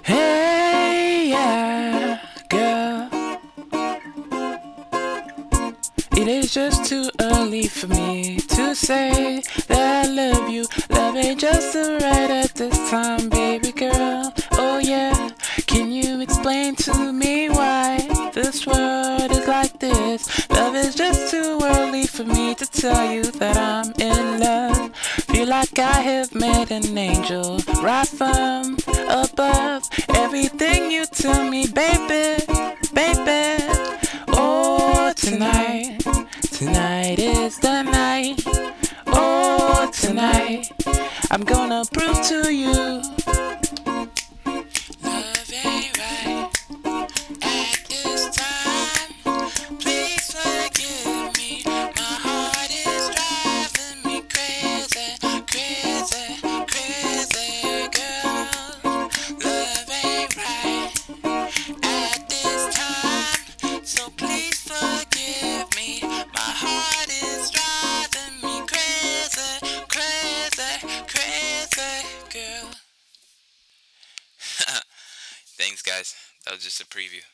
Hey, yeah, girl. It is just too early for me to say that I love you. Love ain't just right at this time, baby girl. Oh, yeah. Can you explain to me why this world is like this? Love is just too early for me to tell you that I'm in love. Feel like I have met an angel right from above. Everything you tell me, baby, baby. Oh, tonight is the night. Oh, tonight, I'm gonna prove to you love ain't right at this time. Please forgive me. My heart is driving me crazy, crazy, crazy, girl. Love ain't right at this time. So please forgive me. My heart is driving me crazy, crazy, crazy, girl. Thanks, guys. That was just a preview.